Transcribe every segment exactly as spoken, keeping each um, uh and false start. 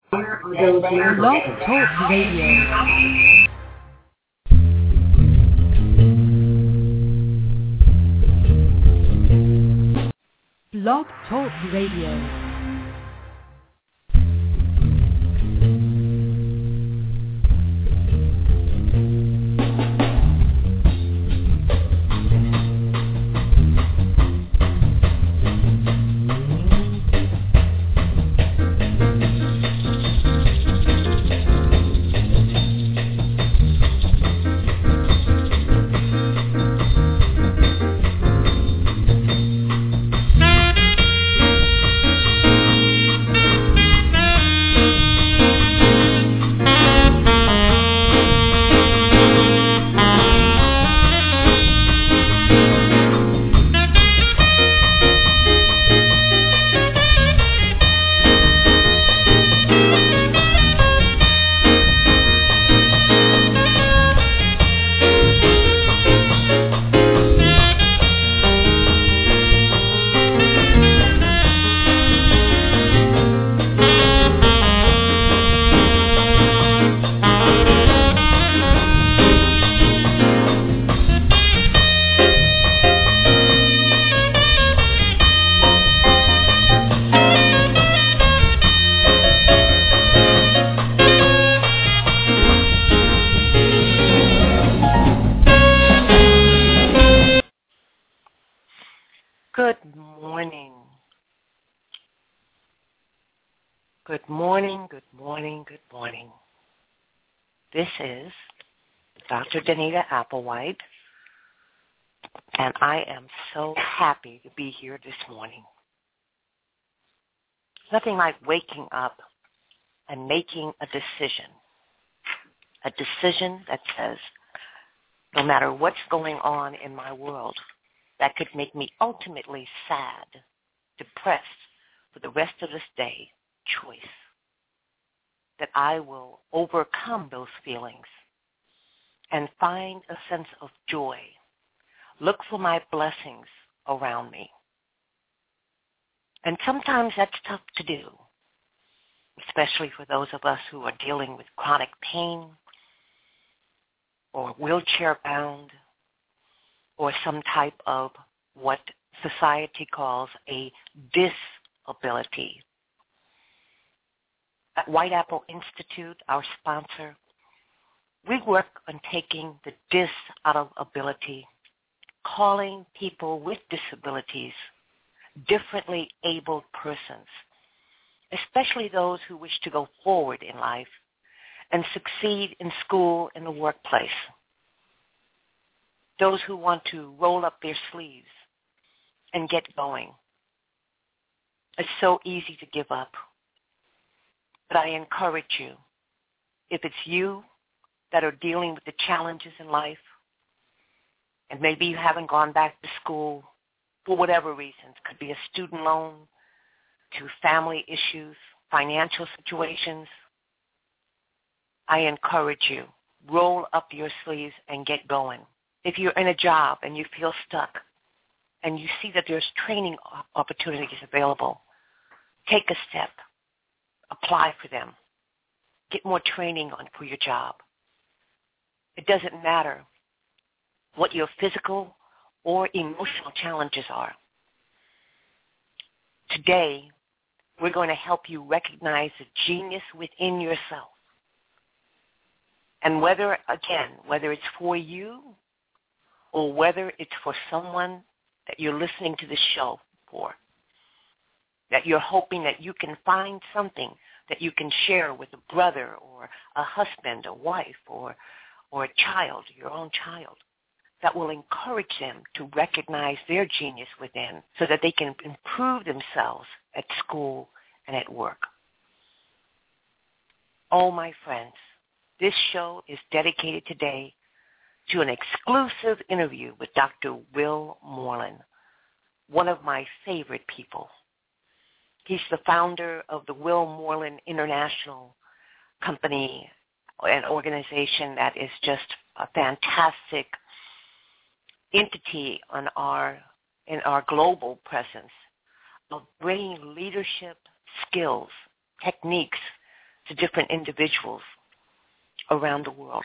Blog Talk Radio. Blog Talk Radio. Good morning, good morning, good morning. This is Doctor Danita Applewhite, and I am so happy to be here this morning. Nothing like waking up and making a decision, a decision that says, no matter what's going on in my world, that could make me ultimately sad, depressed for the rest of this day, choice, that I will overcome those feelings and find a sense of joy. Look for my blessings around me. And sometimes that's tough to do, especially for those of us who are dealing with chronic pain or wheelchair-bound or some type of what society calls a disability. At White Apple Institute, our sponsor, we work on taking the dis out of ability, calling people with disabilities differently abled persons, especially those who wish to go forward in life and succeed in school and the workplace, those who want to roll up their sleeves and get going. It's so easy to give up. But I encourage you, if it's you that are dealing with the challenges in life, and maybe you haven't gone back to school for whatever reasons, could be a student loan, to family issues, financial situations, I encourage you, roll up your sleeves and get going. If you're in a job and you feel stuck and you see that there's training opportunities available, take a step. Apply for them. Get more training on for your job. It doesn't matter what your physical or emotional challenges are. Today, we're going to help you recognize the genius within yourself. And whether, again, whether it's for you or whether it's for someone that you're listening to this show for, that you're hoping that you can find something that you can share with a brother or a husband, a wife, or or a child, your own child, that will encourage them to recognize their genius within so that they can improve themselves at school and at work. Oh, my friends, this show is dedicated today to an exclusive interview with Doctor Will Moreland, one of my favorite people. He's the founder of the Will Moreland International Company, an organization that is just a fantastic entity on our in our global presence of bringing leadership skills, techniques, to different individuals around the world.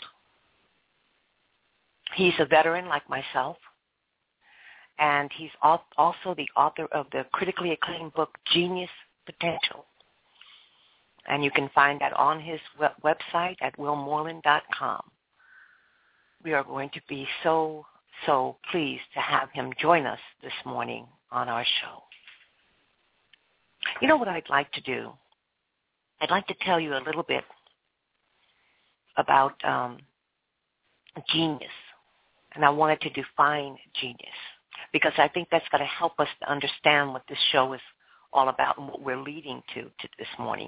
He's a veteran like myself, and he's also the author of the critically acclaimed book, Genius Potential. And you can find that on his website at will moreland dot com. We are going to be so, so pleased to have him join us this morning on our show. You know what I'd like to do? I'd like to tell you a little bit about um, genius. And I wanted to define genius because I think that's going to help us to understand what this show is all about and what we're leading to, to this morning.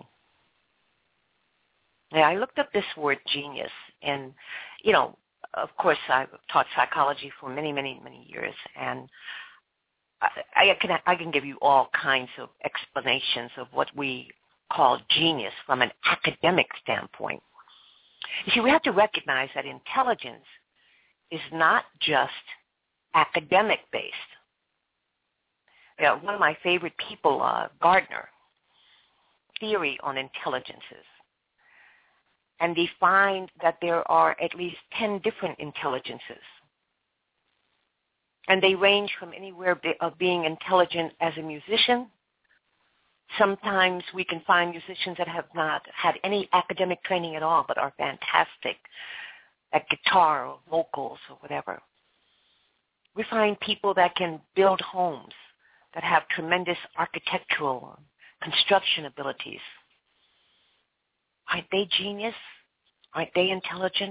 Now, I looked up this word genius, and, you know, of course, I've taught psychology for many, many, many years, and I, I can I can give you all kinds of explanations of what we call genius from an academic standpoint. You see, we have to recognize that intelligence is not just academic-based. You know, one of my favorite people, uh, Gardner, theory on intelligences, and defined that there are at least ten different intelligences. And they range from anywhere of being intelligent as a musician. Sometimes we can find musicians that have not had any academic training at all but are fantastic at guitar or vocals or whatever. We find people that can build homes, that have tremendous architectural construction abilities. Aren't they genius? Aren't they intelligent?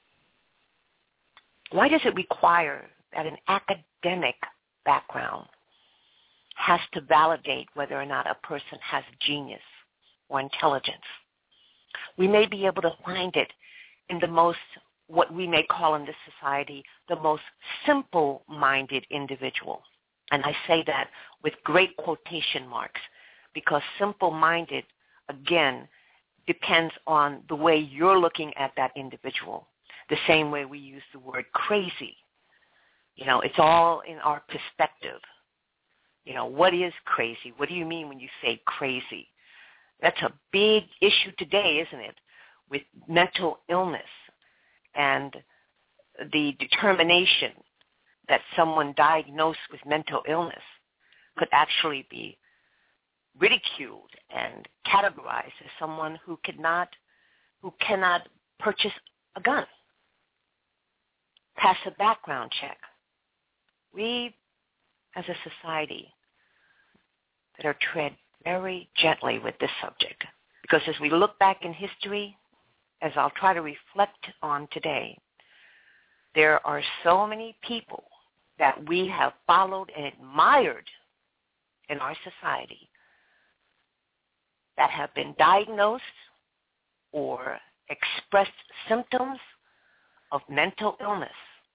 Why does it require that an academic background has to validate whether or not a person has genius or intelligence? We may be able to find it in the most, what we may call in this society, the most simple-minded individual. And I say that with great quotation marks because simple-minded, again, depends on the way you're looking at that individual, the same way we use the word crazy. You know, it's all in our perspective. You know, what is crazy? What do you mean when you say crazy? That's a big issue today, isn't it, with mental illness and the determination that someone diagnosed with mental illness could actually be ridiculed and categorized as someone who cannot, who cannot purchase a gun, pass a background check. We, as a society, better tread very gently with this subject because as we look back in history, as I'll try to reflect on today, there are so many people that we have followed and admired in our society that have been diagnosed or expressed symptoms of mental illness,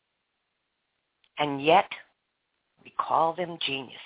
and yet we call them geniuses.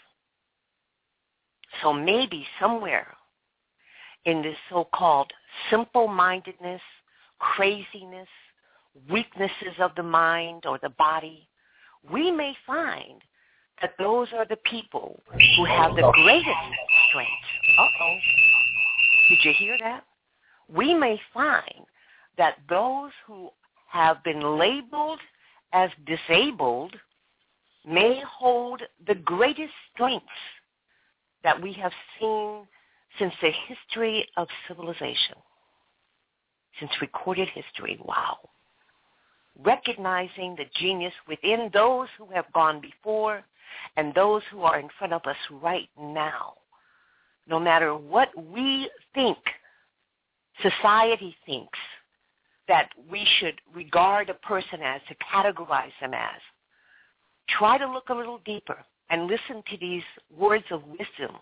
So maybe somewhere in this so-called simple-mindedness, craziness, weaknesses of the mind or the body, we may find that those are the people who have the greatest strengths. Uh-oh. Did you hear that? We may find that those who have been labeled as disabled may hold the greatest strengths that we have seen since the history of civilization, since recorded history. Wow. Recognizing the genius within those who have gone before and those who are in front of us right now. No matter what we think, society thinks that we should regard a person as, to categorize them as, try to look a little deeper and listen to these words of wisdom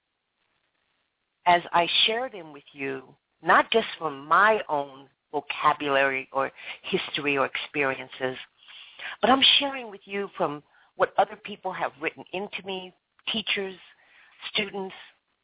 as I share them with you, not just from my own vocabulary or history or experiences, but I'm sharing with you from what other people have written into me, teachers, students,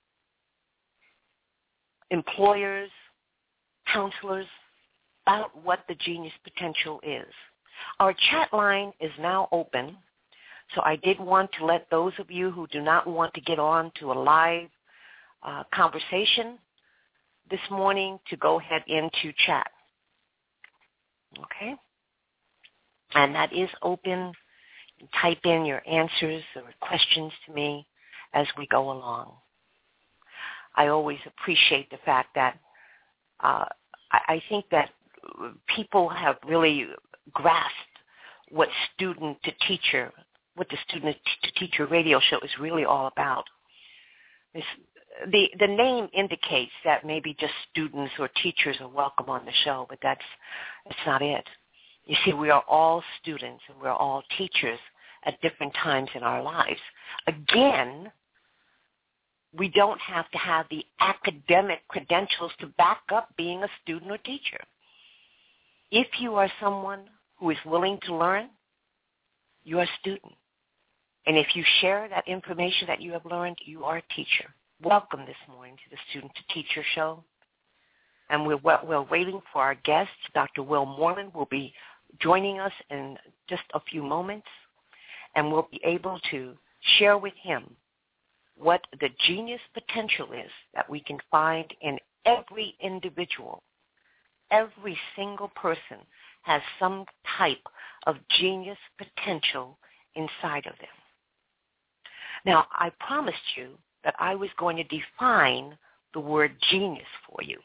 employers, counselors, about what the genius potential is. Our chat line is now open, so I did want to let those of you who do not want to get on to a live uh, conversation this morning to go ahead into chat. Okay? And that is open. Type in your answers or questions to me as we go along. I always appreciate the fact that uh, I, I think that people have really grasped what student to teacher, what the student to teacher radio show is really all about. This, the the name indicates that maybe just students or teachers are welcome on the show, but that's that's not it. You see, we are all students and we're all teachers at different times in our lives. Again, we don't have to have the academic credentials to back up being a student or teacher. If you are someone who is willing to learn, you are a student. And if you share that information that you have learned, you are a teacher. Welcome this morning to the Student to Teacher Show. And we're, we're waiting for our guest. Doctor Will Moreland will be joining us in just a few moments, and we'll be able to share with him what the genius potential is that we can find in every individual. Every single person has some type of genius potential inside of them. Now, I promised you that I was going to define the word genius for you.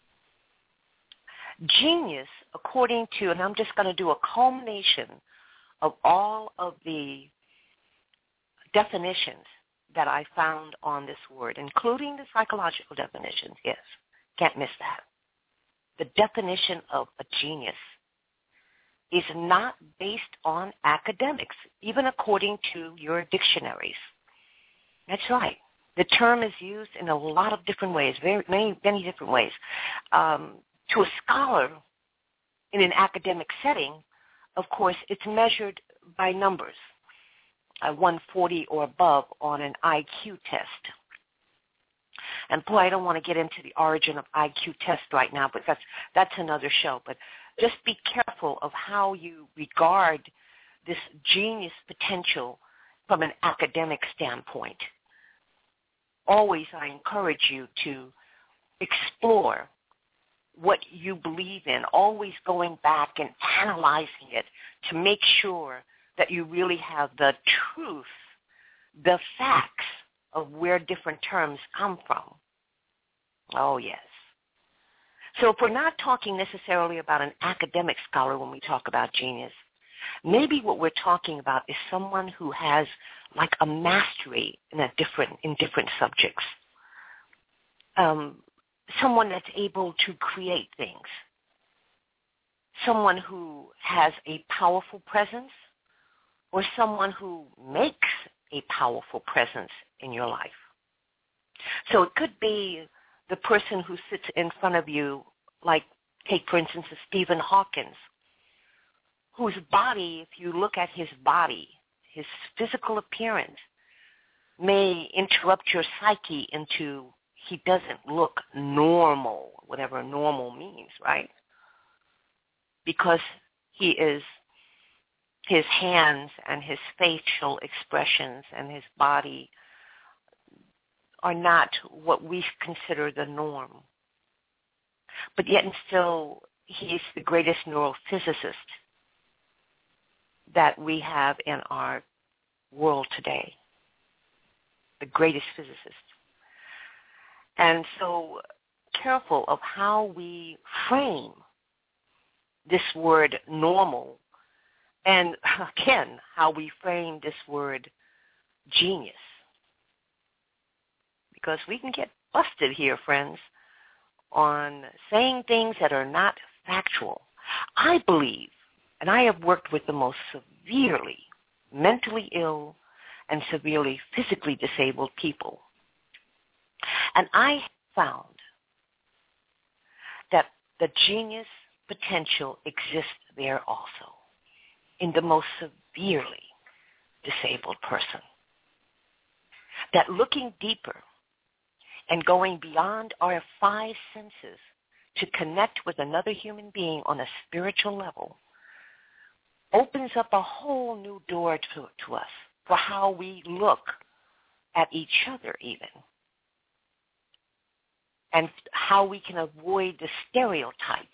Genius, according to, and I'm just going to do a culmination of all of the definitions that I found on this word, including the psychological definitions, yes, can't miss that. The definition of a genius is not based on academics, even according to your dictionaries. That's right. The term is used in a lot of different ways, very many, many different ways. Um, to a scholar in an academic setting, of course, it's measured by numbers, uh, one forty or above on an I Q test. And boy, I don't want to get into the origin of I Q test right now, but that's, that's another show. But just be careful of how you regard this genius potential from an academic standpoint. Always I encourage you to explore what you believe in, always going back and analyzing it to make sure that you really have the truth, the facts of where different terms come from. Oh, yes. So if we're not talking necessarily about an academic scholar when we talk about genius, maybe what we're talking about is someone who has like a mastery in a different in different subjects. Um, someone that's able to create things. Someone who has a powerful presence, or someone who makes a powerful presence in your life. So it could be the person who sits in front of you, like, take, for instance, Stephen Hawking, whose body, if you look at his body, his physical appearance, may interrupt your psyche into he doesn't look normal, whatever normal means, right? Because he is, his hands and his facial expressions and his body are not what we consider the norm. But yet and still, he is the greatest neurophysicist that we have in our world today, the greatest physicist. And so careful of how we frame this word normal, and again, how we frame this word genius. Because we can get busted here, friends, on saying things that are not factual. I believe, and I have worked with the most severely mentally ill and severely physically disabled people. And I found that the genius potential exists there also in the most severely disabled person. That looking deeper and going beyond our five senses to connect with another human being on a spiritual level opens up a whole new door to, to us for how we look at each other even. and how we can avoid the stereotypes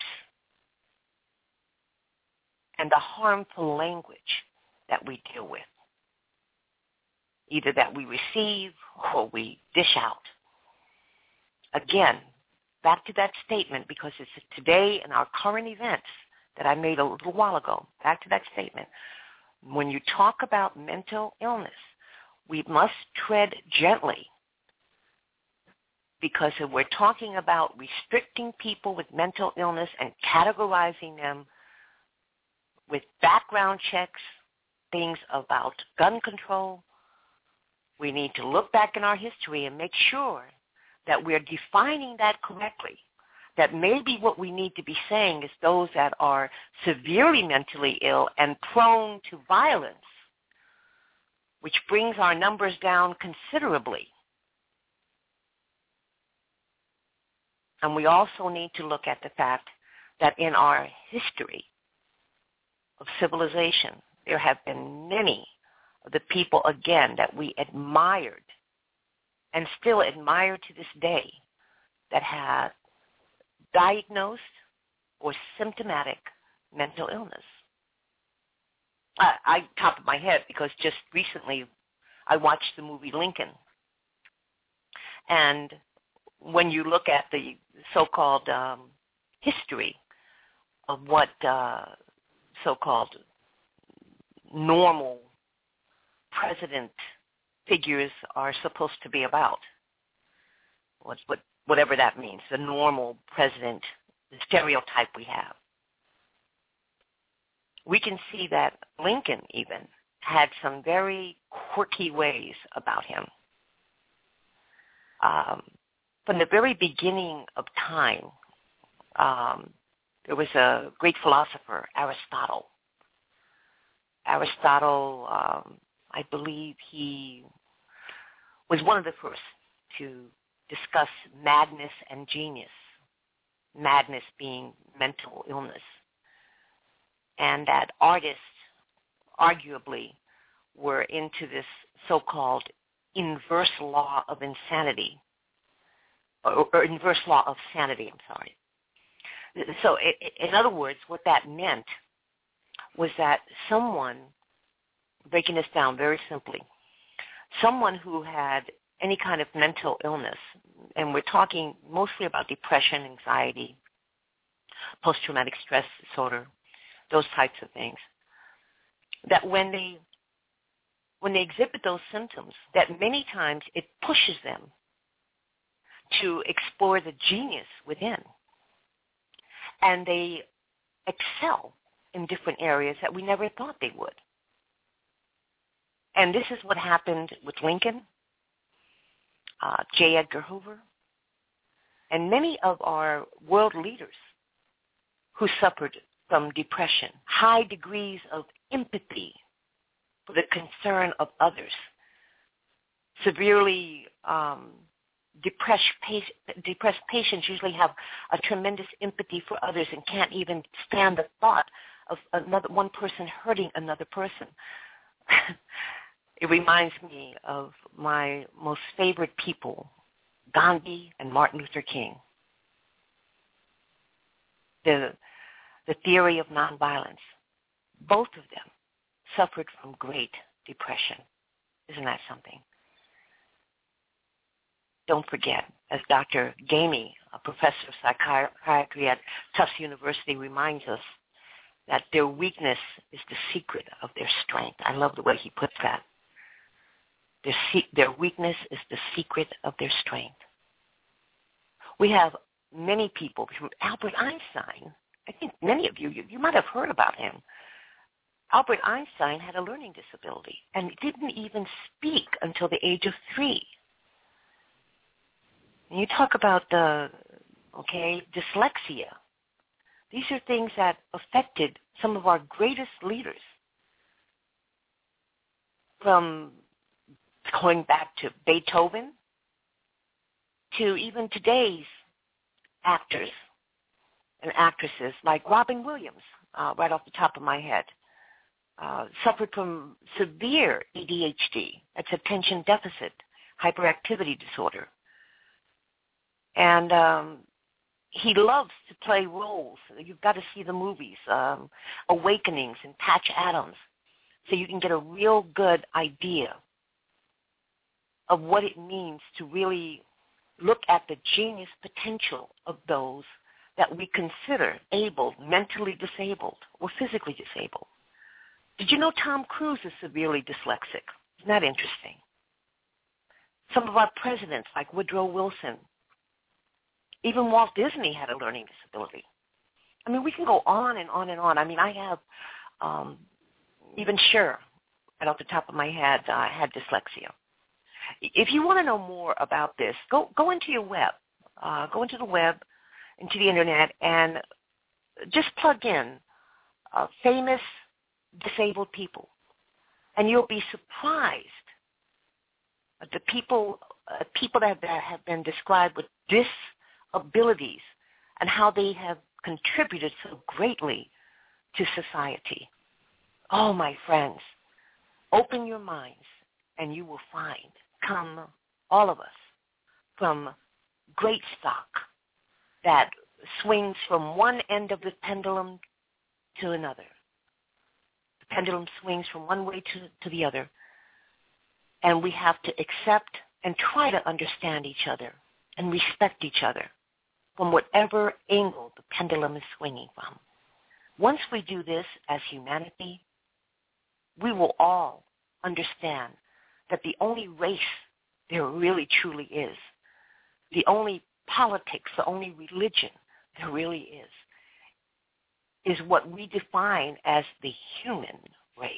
and the harmful language that we deal with, either that we receive or we dish out. Again, back to that statement, because it's today in our current events that I made a little while ago, back to that statement. When you talk about mental illness, we must tread gently, because if we're talking about restricting people with mental illness and categorizing them with background checks, things about gun control, we need to look back in our history and make sure that we're defining that correctly. That maybe what we need to be saying is those that are severely mentally ill and prone to violence, which brings our numbers down considerably. And we also need to look at the fact that in our history of civilization, there have been many of the people, again, that we admired and still admire to this day that have diagnosed or symptomatic mental illness. I, I top of my head, because just recently I watched the movie Lincoln. And when you look at the so-called um, history of what uh, so-called normal president figures are supposed to be about, what, what, whatever that means, the normal president, the stereotype we have, we can see that Lincoln even had some very quirky ways about him. Um, from the very beginning of time, um, there was a great philosopher, Aristotle. Aristotle, um, I believe he was one of the first to discuss madness and genius, madness being mental illness, and that artists arguably were into this so-called inverse law of insanity, or, or inverse law of sanity, I'm sorry. So it, in other words, what that meant was that someone, breaking this down very simply, someone who had any kind of mental illness, and we're talking mostly about depression, anxiety, post-traumatic stress disorder, those types of things, that when they when they exhibit those symptoms, that many times it pushes them to explore the genius within. And they excel in different areas that we never thought they would. And this is what happened with Lincoln, uh, J. Edgar Hoover, and many of our world leaders who suffered from depression, high degrees of empathy for the concern of others, severely um, depressed, pa- depressed patients usually have a tremendous empathy for others and can't even stand the thought of another one person hurting another person. It reminds me of my most favorite people, Gandhi and Martin Luther King. The, the theory of nonviolence, both of them suffered from great depression. Isn't that something? Don't forget, as Doctor Gamey, a professor of psychiatry at Tufts University, reminds us, that their weakness is the secret of their strength. I love the way he puts that. Their, se- their weakness is the secret of their strength. We have many people, from Albert Einstein. I think many of you, you, you might have heard about him. Albert Einstein had a learning disability and didn't even speak until the age of three. And you talk about the, okay, dyslexia. These are things that affected some of our greatest leaders, from going back to Beethoven to even today's actors and actresses like Robin Williams, uh, right off the top of my head, uh, suffered from severe A D H D. That's attention deficit hyperactivity disorder. And um, he loves to play roles. You've got to see the movies, um, Awakenings and Patch Adams, so you can get a real good idea of what it means to really look at the genius potential of those that we consider able, mentally disabled, or physically disabled. Did you know Tom Cruise is severely dyslexic? Isn't that interesting? Some of our presidents, like Woodrow Wilson, even Walt Disney had a learning disability. I mean, we can go on and on and on. I mean, I have um, even Cher, right off the top of my head, uh, had dyslexia. If you want to know more about this, go go into your web, uh, go into the web, into the internet, and just plug in uh, famous disabled people, and you'll be surprised at the people uh, people that, that have been described with disabilities and how they have contributed so greatly to society. Oh, my friends, open your minds, and you will find, come all of us, from great stock that swings from one end of the pendulum to another. The pendulum swings from one way to, to the other, and we have to accept and try to understand each other and respect each other from whatever angle the pendulum is swinging from. Once we do this as humanity, we will all understand that the only race there really truly is, the only politics, the only religion there really is, is what we define as the human race.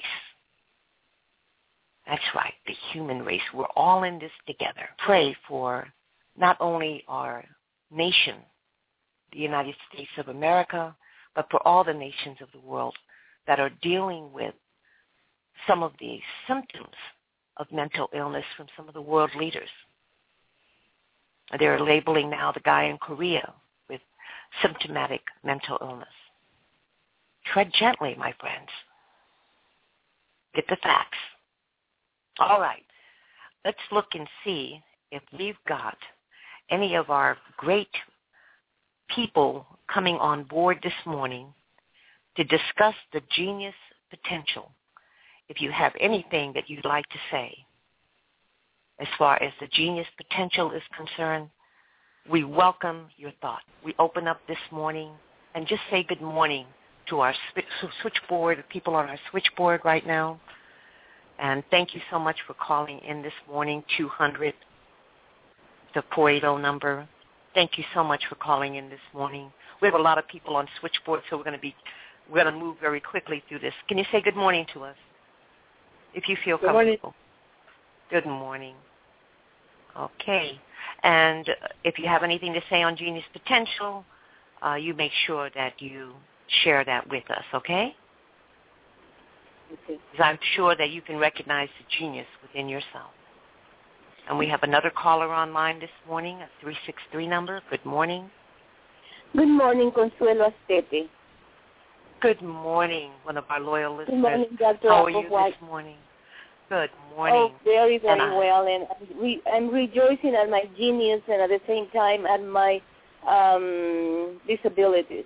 That's right, the human race. We're all in this together. Pray for not only our nation, the United States of America, but for all the nations of the world that are dealing with some of the symptoms of mental illness from some of the world leaders. They're labeling now the guy in Korea with symptomatic mental illness. Tread gently, my friends. Get the facts. All right. Let's look and see if we've got any of our great people coming on board this morning to discuss the genius potential. If you have anything that you'd like to say as far as the genius potential is concerned, we welcome your thought. We open up this morning and just say good morning to our switchboard, people on our switchboard right now. And thank you so much for calling in this morning, two hundred, the four eighty number. Thank you so much for calling in this morning. We have a lot of people on switchboard, so we're going to be we're going to move very quickly through this. Can you say good morning to us, if you feel good comfortable? Morning. Good morning. Okay. And if you have anything to say on genius potential, uh, you make sure that you share that with us, okay? Okay. Because I'm sure that you can recognize the genius within yourself. And we have another caller online this morning, a three six three number. Good morning. Good morning, Consuelo Astete. Good morning, one of our loyal listeners. Good morning, Doctor How are you Applewhite. this morning? Good morning. Oh, very, very and I, well. And I'm, re- I'm rejoicing at my genius and at the same time at my um, disabilities.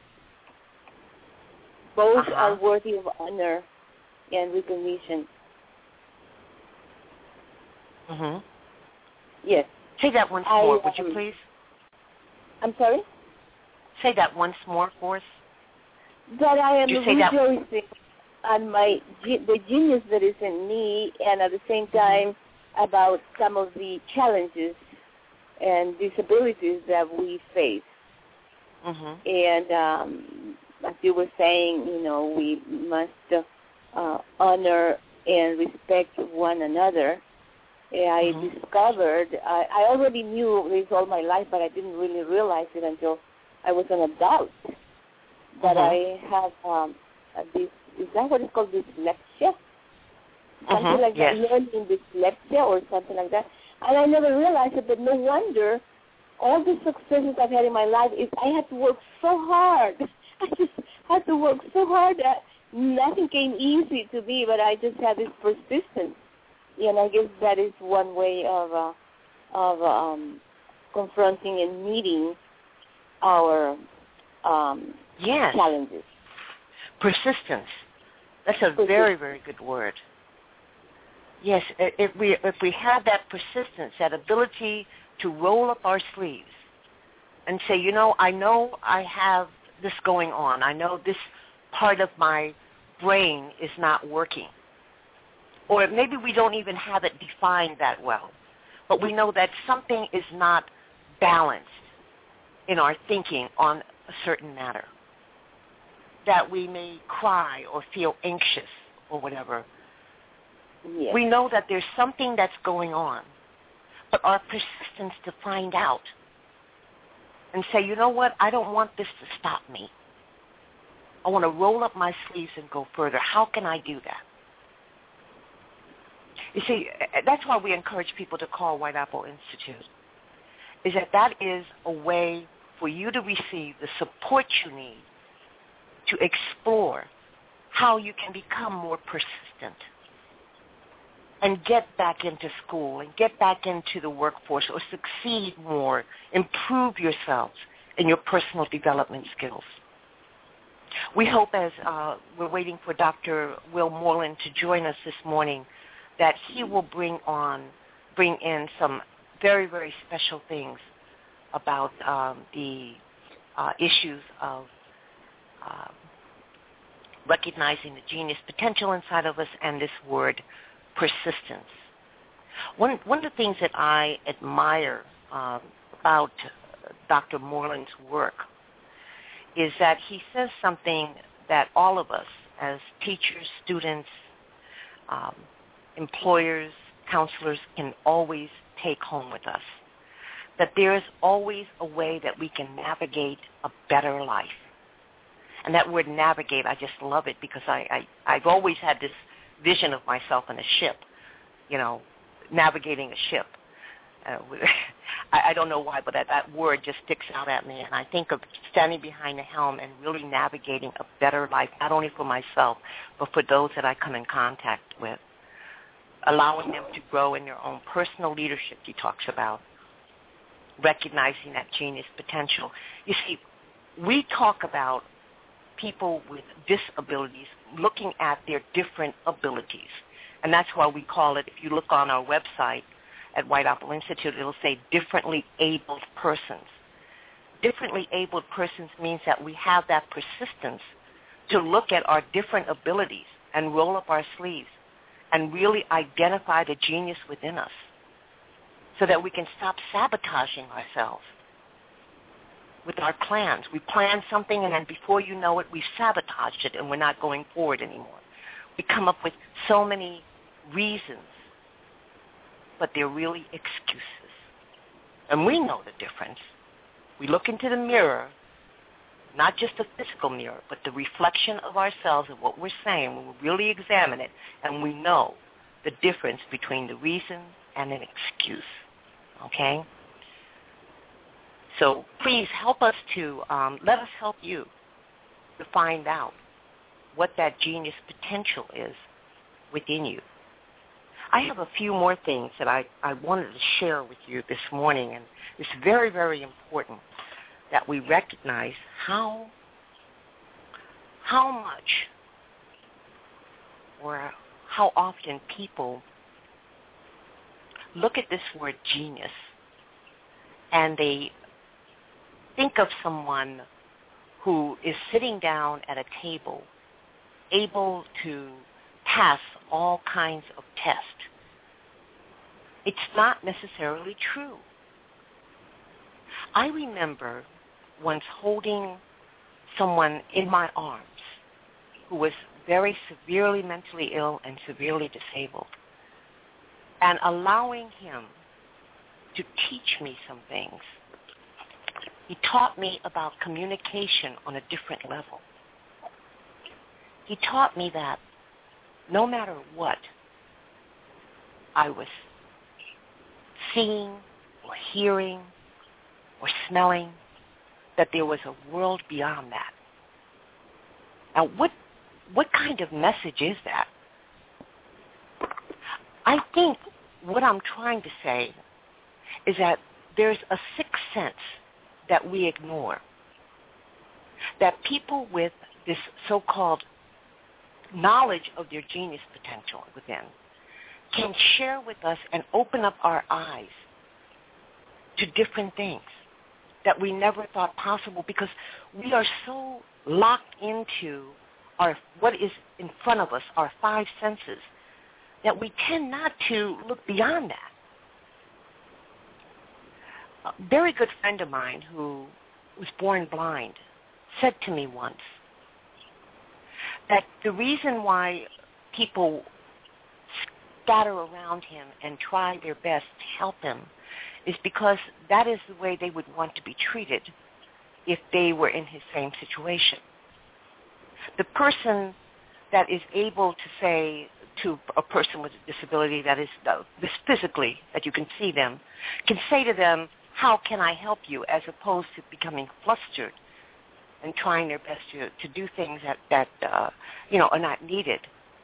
Both uh-huh. are worthy of honor and recognition. Mm-hmm. Yes. Say that once I, more, would um, you please? I'm sorry? Say that once more for us. That I am Did you say that? rejoicing at my the genius that is in me, and at the same time mm-hmm. about some of the challenges and disabilities that we face. Mm-hmm. And um, as you were saying, you know, we must uh, honor and respect one another. I mm-hmm. discovered, I, I already knew this all my life, but I didn't really realize it until I was an adult, that mm-hmm. I have um, this, is that what it's called, dyslexia? Something mm-hmm. like yes. that, learning dyslexia or something like that. And I never realized it, but no wonder all the successes I've had in my life is I had to work so hard. I just had to work so hard that nothing came easy to me, but I just had this persistence. And I guess that is one way of uh, of um, confronting and meeting our um, yes. challenges. Persistence. That's a very, very good word. Yes, if we if we have that persistence, that ability to roll up our sleeves and say, you know, I know I have this going on. I know this part of my brain is not working. Or maybe we don't even have it defined that well, but we know that something is not balanced in our thinking on a certain matter, that we may cry or feel anxious or whatever. Yes. We know that there's something that's going on, but our persistence to find out and say, you know what, I don't want this to stop me. I want to roll up my sleeves and go further. How can I do that? You see, that's why we encourage people to call White Apple Institute, is that that is a way for you to receive the support you need to explore how you can become more persistent and get back into school and get back into the workforce or succeed more, improve yourselves in your personal development skills. We hope, as uh, we're waiting for Doctor Will Moreland to join us this morning, that he will bring on, bring in some very, very special things about um, the uh, issues of uh, recognizing the genius potential inside of us and this word persistence. One, one of the things that I admire uh, about Doctor Moreland's work is that he says something that all of us as teachers, students, um, employers, counselors can always take home with us, that there is always a way that we can navigate a better life. And that word navigate, I just love it because I, I, I've always had this vision of myself in a ship, you know, navigating a ship. Uh, I, I don't know why, but that, that word just sticks out at me. And I think of standing behind the helm and really navigating a better life, not only for myself, but for those that I come in contact with, allowing them to grow in their own personal leadership, he talks about, recognizing that genius potential. You see, we talk about people with disabilities looking at their different abilities. And that's why we call it, if you look on our website at White Apple Institute, it'll say differently abled persons. Differently abled persons means that we have that persistence to look at our different abilities and roll up our sleeves and really identify the genius within us so that we can stop sabotaging ourselves with our plans. We plan something, and then before you know it, we've sabotaged it, and we're not going forward anymore. We come up with so many reasons, but they're really excuses. And we know the difference. We look into the mirror, not just the physical mirror, but the reflection of ourselves and what we're saying when we really examine it, and we know the difference between the reason and an excuse, okay? So please help us to, um, let us help you to find out what that genius potential is within you. I have a few more things that I, I wanted to share with you this morning, and it's very, very important that we recognize how, how much or how often people look at this word genius and they think of someone who is sitting down at a table, able to pass all kinds of tests. It's not necessarily true. I remember once holding someone in my arms who was very severely mentally ill and severely disabled, and allowing him to teach me some things. He taught me about communication on a different level. He taught me that no matter what I was seeing or hearing or smelling, that there was a world beyond that. Now, what what kind of message is that? I think what I'm trying to say is that there's a sixth sense that we ignore, that people with this so-called knowledge of their genius potential within can share with us and open up our eyes to different things that we never thought possible, because we are so locked into our what is in front of us, our five senses, that we tend not to look beyond that. A very good friend of mine who was born blind said to me once that the reason why people scatter around him and try their best to help him is because that is the way they would want to be treated if they were in his same situation. The person that is able to say to a person with a disability that is uh, this physically, that you can see them, can say to them, how can I help you, as opposed to becoming flustered and trying their best to, to do things that, that uh, you know, are not needed.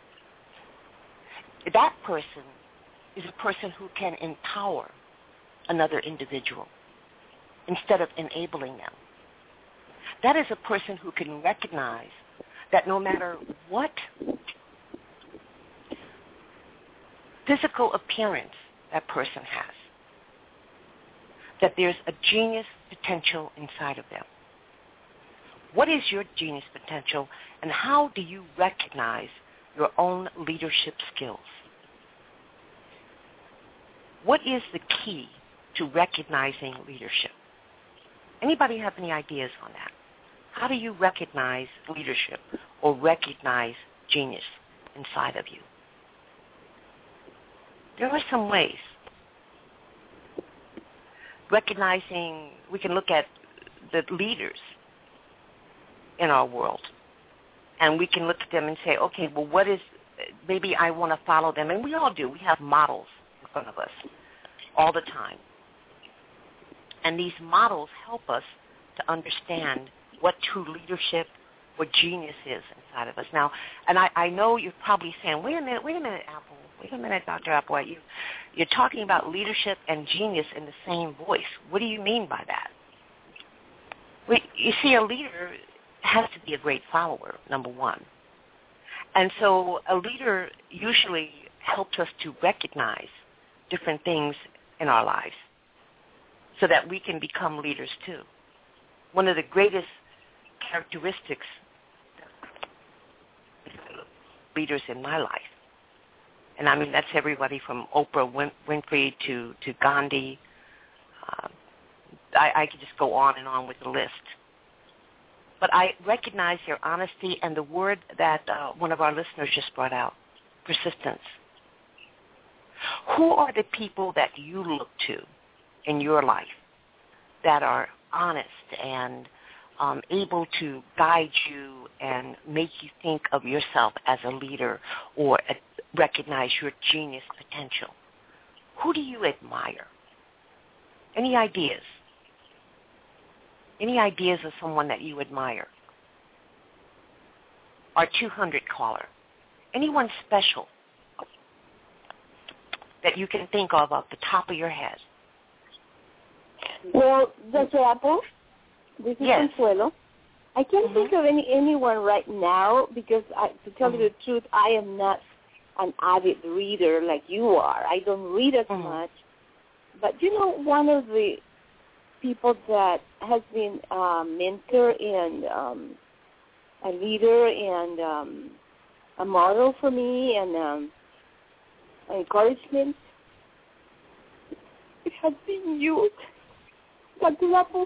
That person is a person who can empower another individual instead of enabling them. That is a person who can recognize that no matter what physical appearance that person has, that there's a genius potential inside of them. What is your genius potential, and how do you recognize your own leadership skills? What is the key to recognizing leadership? Anybody have any ideas on that? How do you recognize leadership or recognize genius inside of you? There are some ways. Recognizing, we can look at the leaders in our world, and we can look at them and say, okay, well, what is, maybe I want to follow them. And we all do. We have models in front of us all the time. And these models help us to understand what true leadership, what genius is inside of us. Now, and I, I know you're probably saying, wait a minute, wait a minute, Apple, wait a minute, Doctor Applewhite, you, you're talking about leadership and genius in the same voice. What do you mean by that? Well, you see, a leader has to be a great follower, number one. And so a leader usually helps us to recognize different things in our lives so that we can become leaders too. One of the greatest characteristics of leaders in my life, and I mean that's everybody from Oprah Win- Winfrey to, to Gandhi. Uh, I, I could just go on and on with the list. But I recognize their honesty and the word that uh, one of our listeners just brought out, persistence. Who are the people that you look to in your life that are honest and um, able to guide you and make you think of yourself as a leader or a, recognize your genius potential? Who do you admire? Any ideas? Any ideas of someone that you admire? Our two hundred caller. Anyone special that you can think of off the top of your head? Well, Doctor Apple, this is Yes. Consuelo. I can't Mm-hmm. think of any anyone right now because, I, to tell Mm-hmm. you the truth, I am not an avid reader like you are. I don't read as Mm-hmm. much. But you know, one of the people that has been a mentor and um, a leader and um, a model for me and um, encouragement, it has been you, Doctor Apple.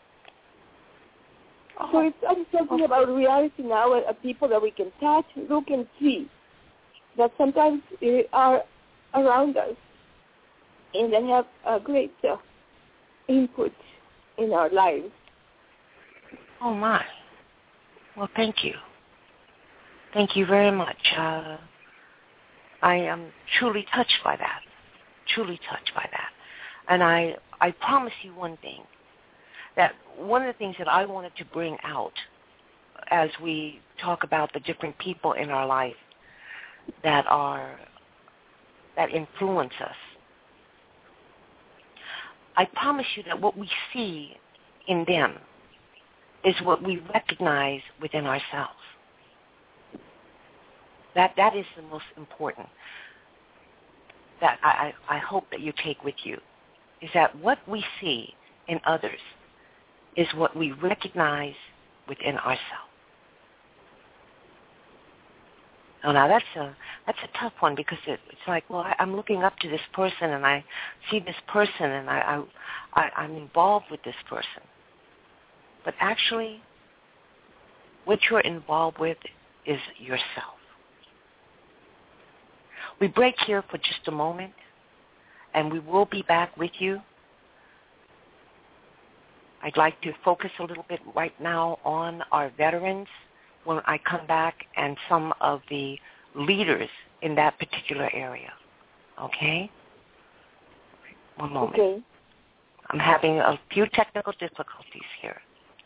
Oh. So it's, I'm talking Oh. about reality now, uh, people that we can touch, look, and see, that sometimes uh, are around us and that have a great uh, input in our lives. Oh, my. Well, thank you. Thank you very much. Uh, I am truly touched by that, truly touched by that. And I, I promise you one thing, that one of the things that I wanted to bring out as we talk about the different people in our life that are, that influence us, I promise you that what we see in them is what we recognize within ourselves. That that is the most important. That I, I hope that you take with you, is that what we see in others is what we recognize within ourselves. Oh, now that's a that's a tough one, because it, it's like, well, I, I'm looking up to this person, and I see this person, and I, I, I I'm involved with this person. But actually, what you're involved with is yourself. We break here for just a moment, and we will be back with you. I'd like to focus a little bit right now on our veterans when I come back, and some of the leaders in that particular area. Okay? One moment. Okay. I'm having a few technical difficulties here.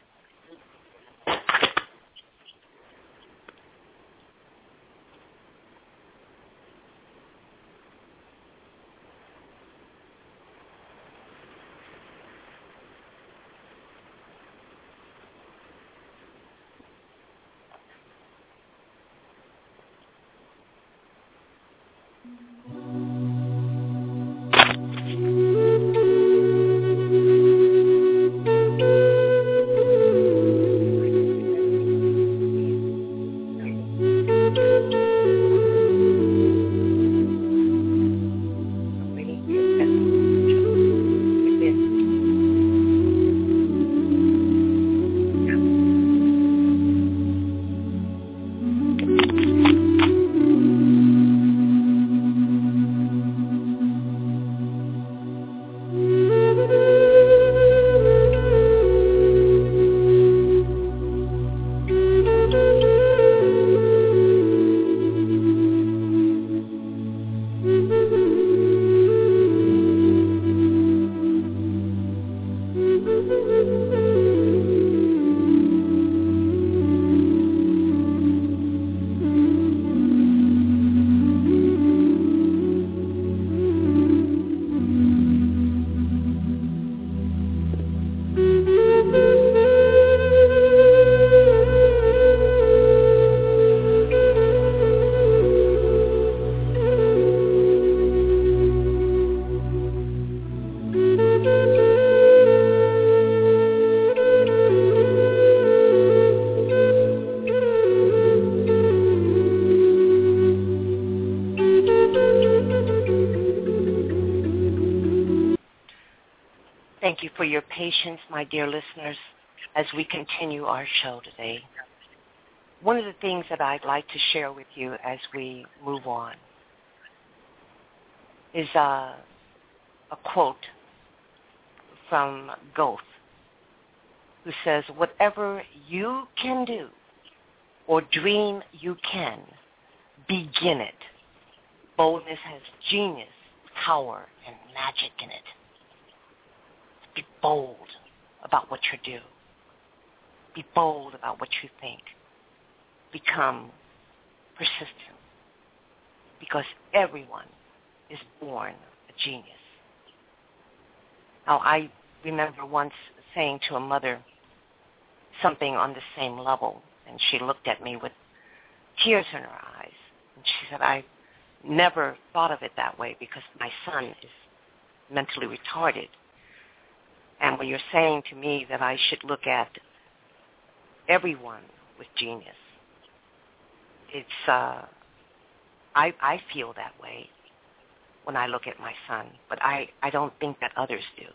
Thank you for your patience, my dear listeners, as we continue our show today. One of the things that I'd like to share with you as we move on is uh, a quote from Goethe, who says, "Whatever you can do or dream you can, begin it. Boldness has genius, power, and magic in it." Be bold about what you do. Be bold about what you think. Become persistent, because everyone is born a genius. Now, I remember once saying to a mother something on the same level, and she looked at me with tears in her eyes, and she said, "I never thought of it that way, because my son is mentally retarded. And when you're saying to me that I should look at everyone with genius, it's uh, I, I feel that way when I look at my son, but I, I don't think that others do."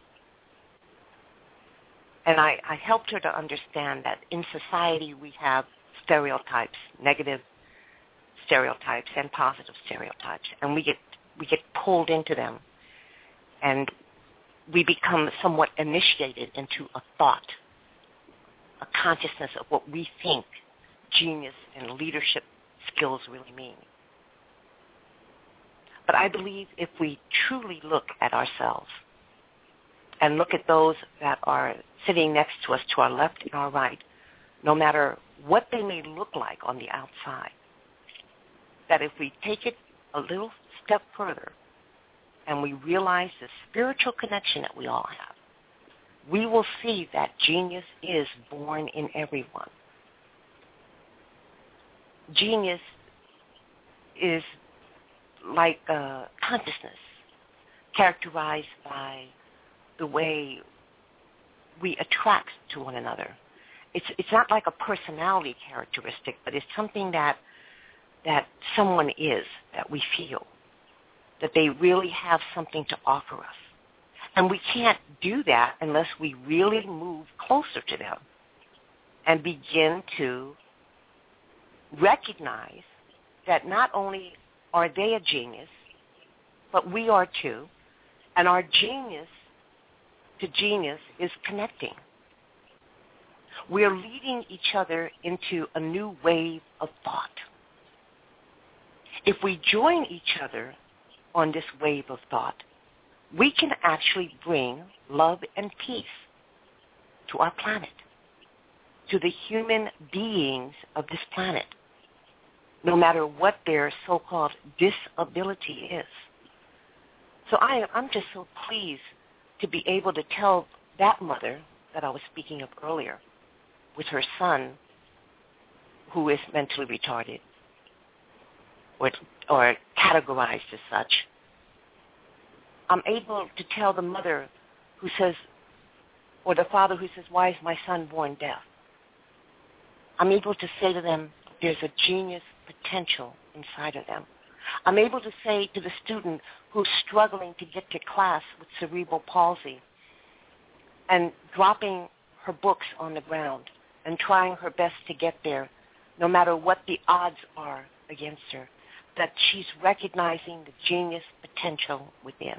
And I, I helped her to understand that in society we have stereotypes, negative stereotypes and positive stereotypes, and we get we get pulled into them, and we become somewhat initiated into a thought, a consciousness of what we think genius and leadership skills really mean. But I believe if we truly look at ourselves and look at those that are sitting next to us, to our left and our right, no matter what they may look like on the outside, that if we take it a little step further and we realize the spiritual connection that we all have, we will see that genius is born in everyone. Genius is like uh, consciousness, characterized by the way we attract to one another. It's it's not like a personality characteristic, but it's something that that someone is, that we feel, that they really have something to offer us. And we can't do that unless we really move closer to them and begin to recognize that not only are they a genius, but we are too, and our genius to genius is connecting. We are leading each other into a new wave of thought. If we join each other on this wave of thought, we can actually bring love and peace to our planet, to the human beings of this planet, no matter what their so-called disability is. So I, I'm just so pleased to be able to tell that mother that I was speaking of earlier with her son who is mentally retarded or, or categorized as such. I'm able to tell the mother who says, or the father who says, why is my son born deaf? I'm able to say to them, there's a genius potential inside of them. I'm able to say to the student who's struggling to get to class with cerebral palsy and dropping her books on the ground and trying her best to get there, no matter what the odds are against her, that she's recognizing the genius potential within.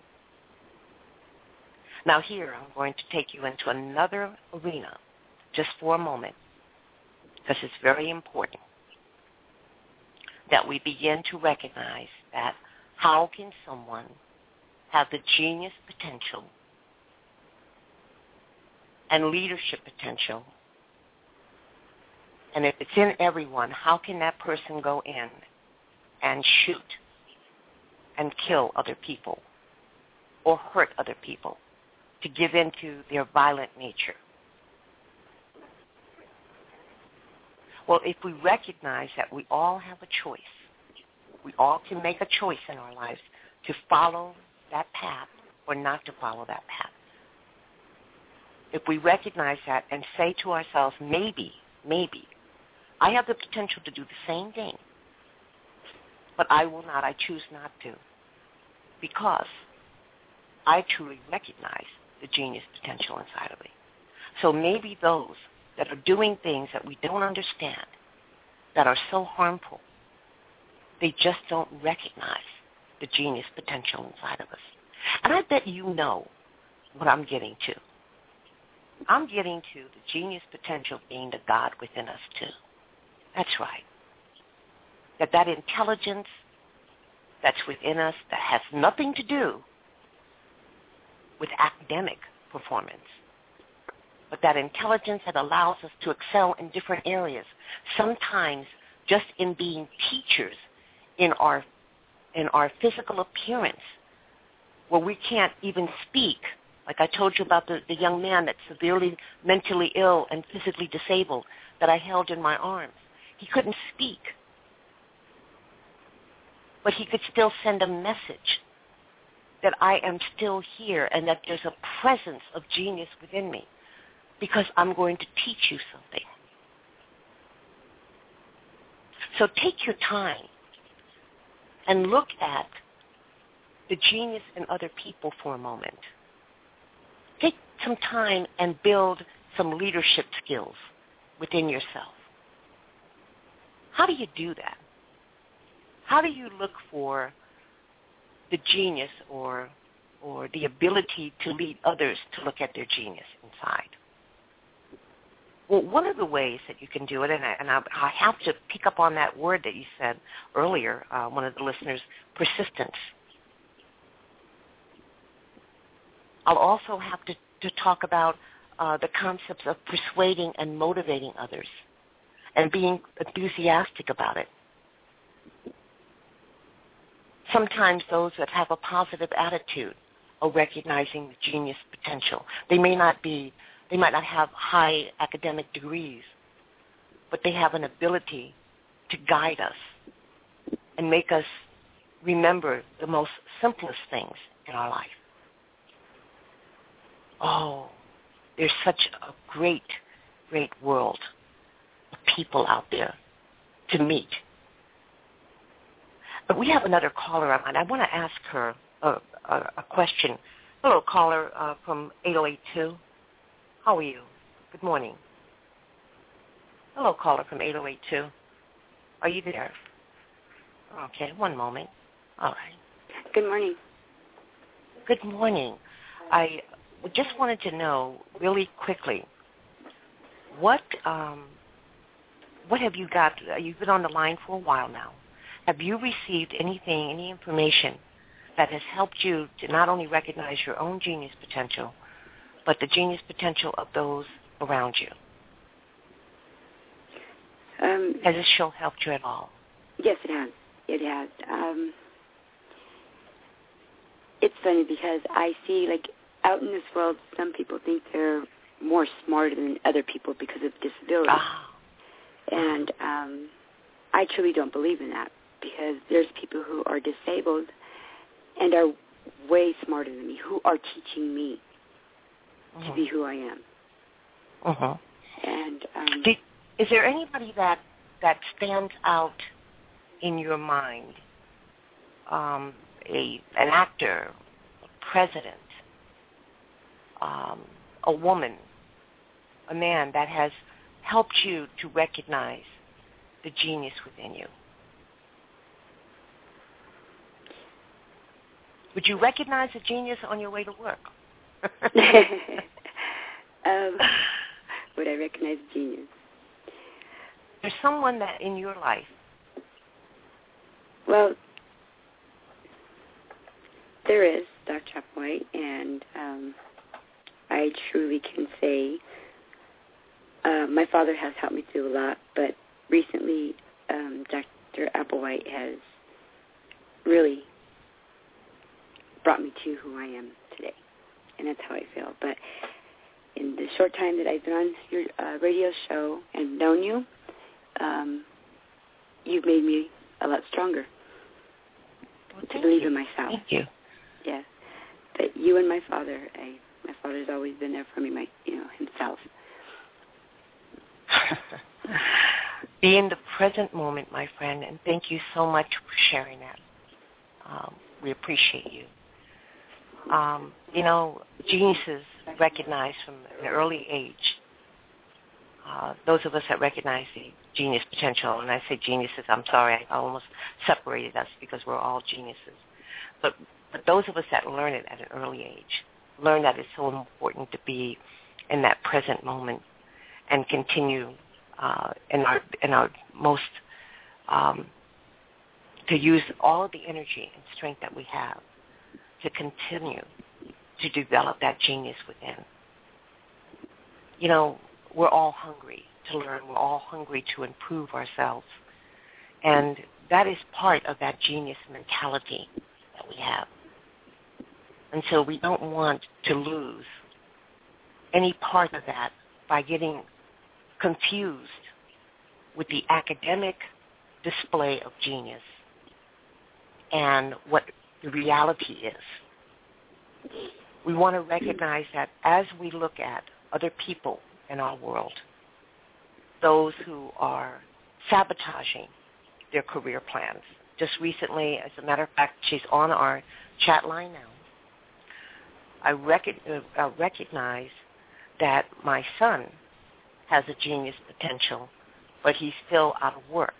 Now here, I'm going to take you into another arena just for a moment, because it's very important that we begin to recognize that how can someone have the genius potential and leadership potential, and if it's in everyone, how can that person go in and shoot and kill other people or hurt other people to give in to their violent nature? Well, if we recognize that we all have a choice, we all can make a choice in our lives to follow that path or not to follow that path. If we recognize that and say to ourselves, maybe, maybe, I have the potential to do the same thing, but I will not, I choose not to, because I truly recognize the genius potential inside of me. So maybe those that are doing things that we don't understand, that are so harmful, they just don't recognize the genius potential inside of us. And I bet you know what I'm getting to. I'm getting to the genius potential being the God within us too. That's right. That that intelligence that's within us that has nothing to do with academic performance, but that intelligence that allows us to excel in different areas, sometimes just in being teachers in our in our physical appearance, where we can't even speak. Like I told you about the, the young man that's severely mentally ill and physically disabled that I held in my arms. He couldn't speak, but he could still send a message that I am still here and that there's a presence of genius within me, because I'm going to teach you something. So take your time and look at the genius in other people for a moment. Take some time and build some leadership skills within yourself. How do you do that? How do you look for the genius or or the ability to lead others to look at their genius inside? Well, one of the ways that you can do it, and I, and I, I have to pick up on that word that you said earlier, uh, one of the listeners, persistence. I'll also have to, to talk about uh, the concepts of persuading and motivating others and being enthusiastic about it. sometimes those that have a positive attitude are recognizing the genius potential. They may not be, they might not have high academic degrees, but they have an ability to guide us and make us remember the most simplest things in our life. Oh, there's such a great, great world of people out there to meet. But we have another caller on. I want to ask her a, a, a question. Hello, caller uh, from eight oh eight two. How are you? Good morning. Hello, caller from eight oh eight two. Are you there? Okay, one moment. All right. Good morning. Good morning. I just wanted to know really quickly, what um, what have you got? You've been on the line for a while now. Have you received anything, any information that has helped you to not only recognize your own genius potential, but the genius potential of those around you? Um, has this show helped you at all? Yes, it has. It has. Um, it's funny because I see, like, out in this world, some people think they're more smarter than other people because of disability. Ah. And um, I truly don't believe in that, because there's people who are disabled and are way smarter than me, who are teaching me uh-huh. to be who I am. Uh-huh. And um, Did, is there anybody that, that stands out in your mind, um, a an actor, a president, um, a woman, a man that has helped you to recognize the genius within you? Would you recognize a genius on your way to work? um, would I recognize a genius? There's someone that in your life. Well, there is Doctor Applewhite, and um, I truly can say uh, my father has helped me through a lot, but recently um, Doctor Applewhite has really brought me to who I am today, and that's how I feel. But in the short time that I've been on your uh, radio show and known you, um, you've made me a lot stronger Well, to believe you. in myself. Thank you. Yeah, but you and my father, I, my father's always been there for me, my, you know, himself. Be in the present moment, my friend, and thank you so much for sharing that. Um, we appreciate you. Um, you know, geniuses recognize from an early age, uh, those of us that recognize the genius potential, and I say geniuses, I'm sorry, I almost separated us because we're all geniuses. But, but those of us that learn it at an early age, learn that it's so important to be in that present moment and continue uh, in our in our most, um, to use all of the energy and strength that we have to continue to develop that genius within. You know, we're all hungry to learn. We're all hungry to improve ourselves. And that is part of that genius mentality that we have. And so we don't want to lose any part of that by getting confused with the academic display of genius and what the reality is. We want to recognize that as we look at other people in our world, those who are sabotaging their career plans. Just recently, as a matter of fact, she's on our chat line now. I rec- uh, recognize that my son has a genius potential, but he's still out of work.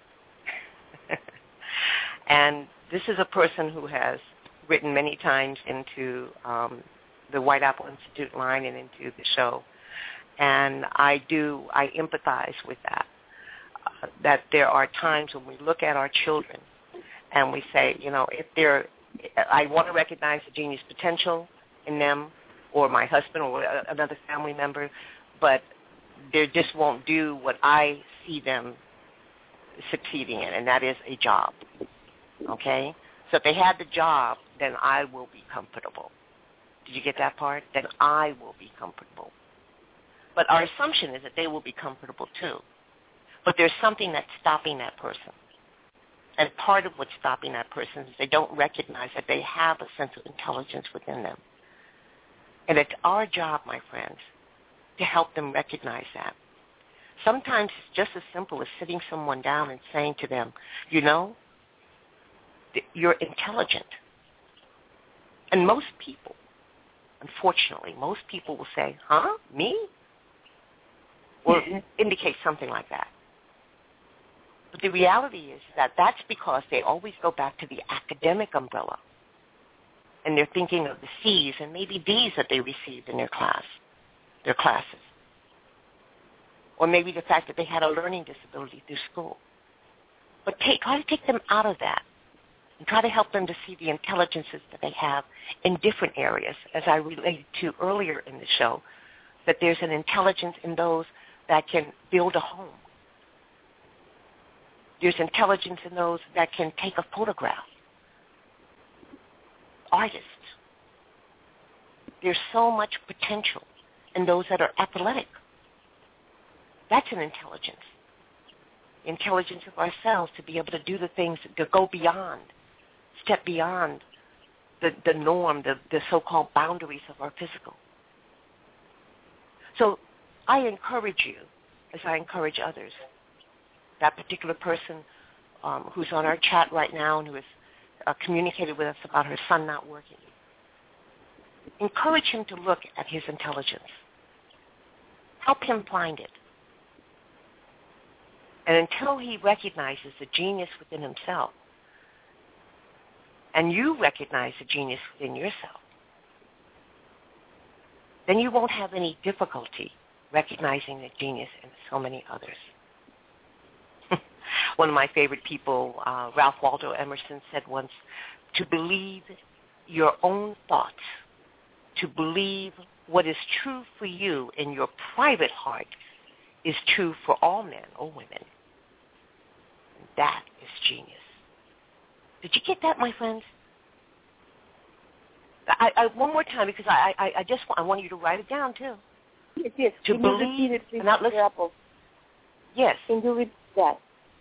And this is a person who has written many times into um, the White Apple Institute line and into the show. And I do, I empathize with that, uh, that there are times when we look at our children and we say, you know, if they're, I want to recognize the genius potential in them or my husband or another family member, but they just won't do what I see them succeeding in, and that is a job. Okay? So if they had the job, then I will be comfortable. Did you get that part? Then I will be comfortable. But our assumption is that they will be comfortable too. But there's something that's stopping that person. And part of what's stopping that person is they don't recognize that they have a sense of intelligence within them. And it's our job, my friends, to help them recognize that. Sometimes it's just as simple as sitting someone down and saying to them, you know, you're intelligent. And most people, unfortunately, most people will say, huh, me? Or indicate something like that. But the reality is that that's because they always go back to the academic umbrella. And they're thinking of the C's and maybe D's that they received in their class, their classes. Or maybe the fact that they had a learning disability through school. But take, try to take them out of that and try to help them to see the intelligences that they have in different areas, as I related to earlier in the show, that there's an intelligence in those that can build a home. There's intelligence in those that can take a photograph. Artists. There's so much potential in those that are athletic. That's an intelligence. Intelligence of ourselves to be able to do the things, to go beyond, step beyond the, the norm, the, the so-called boundaries of our physical. So I encourage you, as I encourage others, that particular person um, who's on our chat right now and who has uh, communicated with us about her son not working, encourage him to look at his intelligence. Help him find it. And until he recognizes the genius within himself, and you recognize the genius within yourself, then you won't have any difficulty recognizing the genius in so many others. One of my favorite people, uh, Ralph Waldo Emerson, said once, to believe your own thoughts, to believe what is true for you in your private heart is true for all men or women. And that is genius. Did you get that, my friends? I, I, one more time, because I, I, I just want, I want you to write it down, too. Yes, yes. To Can believe, you repeat it, please, and not listen. Apple? Yes. Can you repeat that?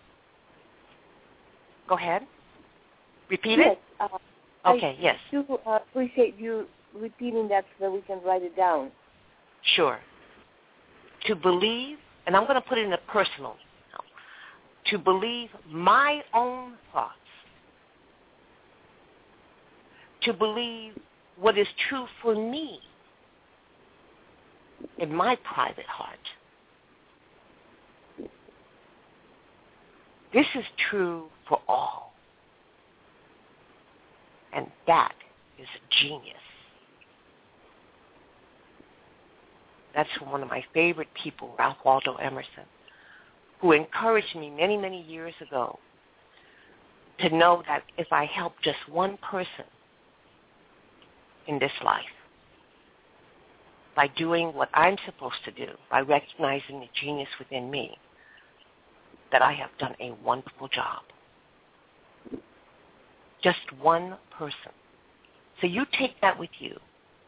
Go ahead. Repeat yes, it? Uh, okay, I yes. do uh, appreciate you repeating that so that we can write it down. Sure. To believe, and I'm going to put it in a personal, to believe my own thoughts, to believe what is true for me in my private heart. This is true for all. And that is genius. That's one of my favorite people, Ralph Waldo Emerson, who encouraged me many, many years ago to know that if I help just one person in this life, by doing what I'm supposed to do, by recognizing the genius within me, that I have done a wonderful job. Just one person. So you take that with you,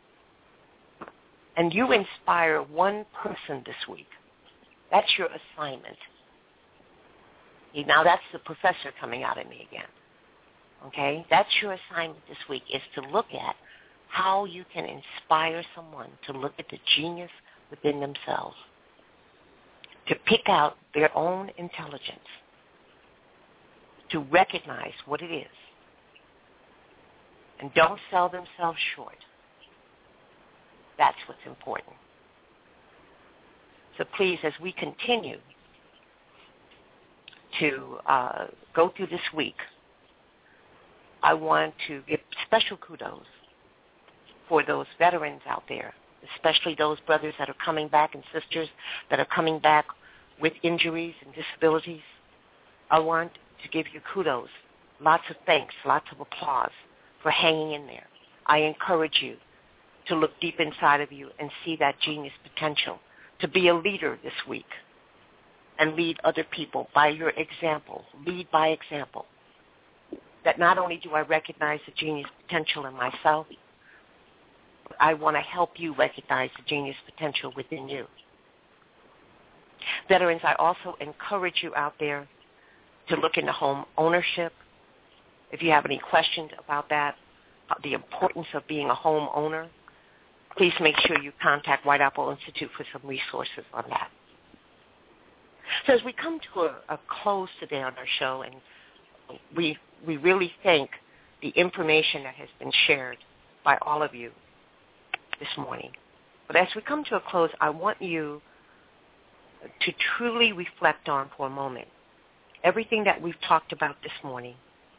and you inspire one person this week. That's your assignment. Now that's the professor coming out of me again. Okay? That's your assignment this week, is to look at how you can inspire someone to look at the genius within themselves, to pick out their own intelligence, to recognize what it is, and don't sell themselves short. That's what's important. So please, as we continue to uh, go through this week, I want to give special kudos for those veterans out there, especially those brothers that are coming back and sisters that are coming back with injuries and disabilities. I want to give you kudos, lots of thanks, lots of applause for hanging in there. I encourage you to look deep inside of you and see that genius potential, to be a leader this week and lead other people by your example. Lead by example. that not only do I recognize the genius potential in myself, but I want to help you recognize the genius potential within you. Veterans, I also encourage you out there to look into home ownership. If you have any questions about that, the importance of being a home owner, please make sure you contact White Apple Institute for some resources on that. So as we come to a, a close today on our show, and we we really thank the information that has been shared by all of you this morning. But as we come to a close, I want you to truly reflect on for a moment everything that we've talked about this morning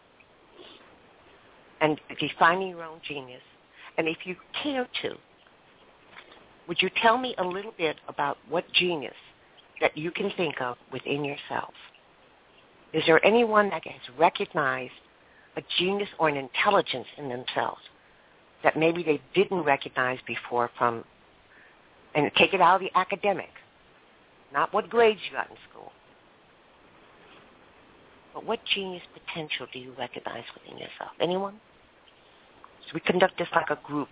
and defining your own genius. And if you care to, would you tell me a little bit about what genius that you can think of within yourself? Is there anyone that has recognized a genius or an intelligence in themselves that maybe they didn't recognize before from, and take it out of the academic, not what grades you got in school, but what genius potential do you recognize within yourself? Anyone? So we conduct this like a group.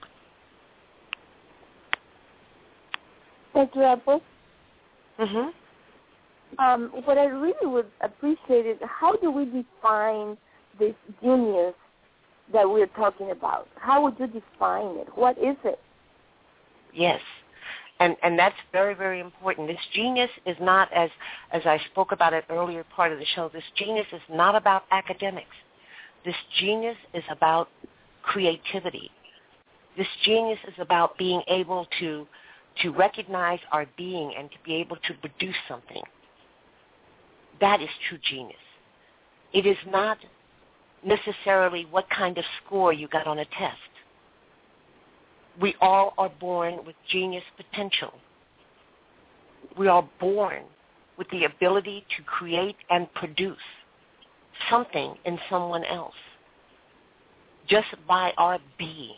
Doctor Apple? Mm-hmm. Um, what I really would appreciate is how do we define this genius that we're talking about? How would you define it? What is it? Yes. And and that's very, very important. This genius is not, as as I spoke about it earlier part of the show, this genius is not about academics. This genius is about creativity. This genius is about being able to to recognize our being and to be able to produce something. That is true genius. It is not necessarily what kind of score you got on a test. We all are born with genius potential. We are born with the ability to create and produce something in someone else just by our being.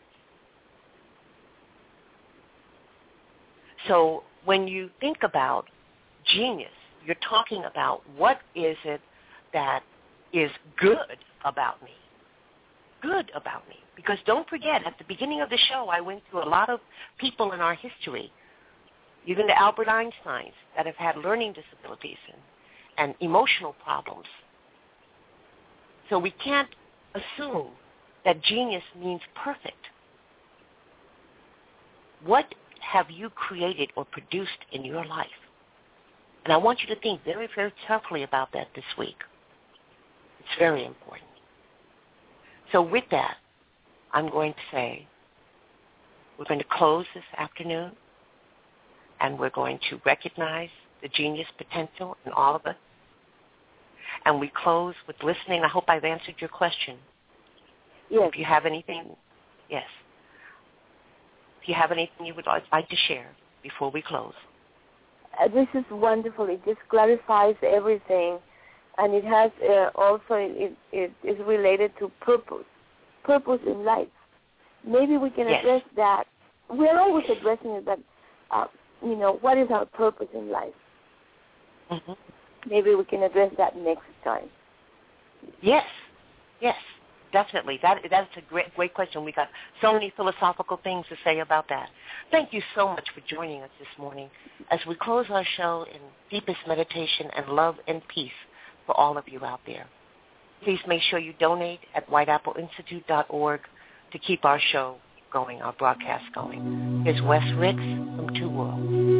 So when you think about genius, you're talking about what is it that is good about me. Good about me. Because don't forget, at the beginning of the show, I went through a lot of people in our history, even the Albert Einsteins, that have had learning disabilities and, and emotional problems. So we can't assume that genius means perfect. What have you created or produced in your life? And I want you to think very, very carefully about that this week. It's very important. So with that, I'm going to say we're going to close this afternoon, and we're going to recognize the genius potential in all of us. And we close with listening. I hope I've answered your question. Yes. If you have anything, yes. If you have anything you would like to share before we close. Uh, this is wonderful. It just clarifies everything, and it has uh, also, it, it is related to purpose, purpose in life. Maybe we can yes. address that. We're always addressing it, but, uh, you know, what is our purpose in life? Mm-hmm. Maybe we can address that next time. Yes, yes. Definitely. That, that's a great, great question. We got so many philosophical things to say about that. Thank you so much for joining us this morning as we close our show in deepest meditation and love and peace for all of you out there. Please make sure you donate at white apple institute dot org to keep our show going, our broadcast going. Here's Wes Ricks from Two Worlds.